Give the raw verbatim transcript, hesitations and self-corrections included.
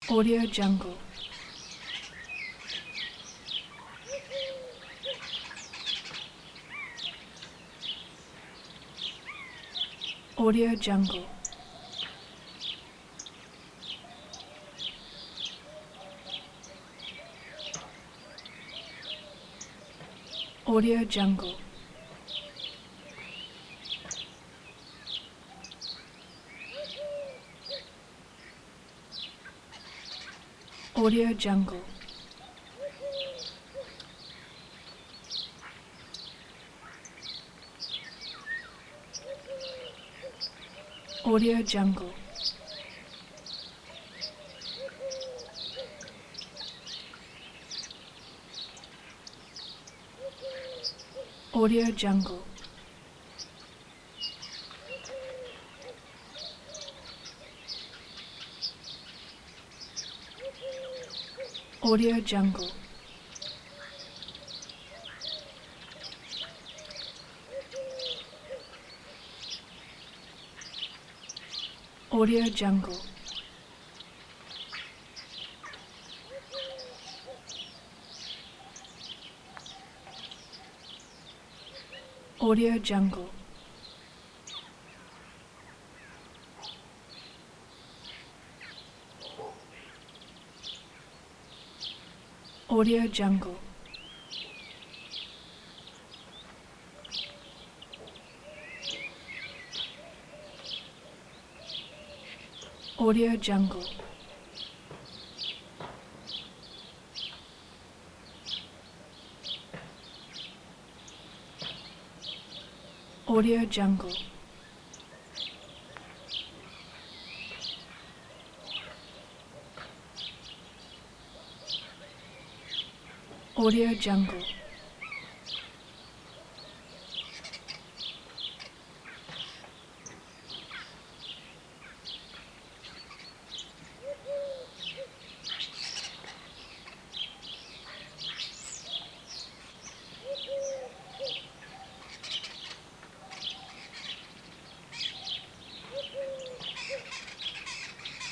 Audio Jungle. Audio Jungle. Audio Jungle. Audio Jungle. Audio Jungle. Audio Jungle. Audio Jungle. Audio Jungle. Audio Jungle. Audio Jungle. Audio Jungle. Audio Jungle. Audio Jungle.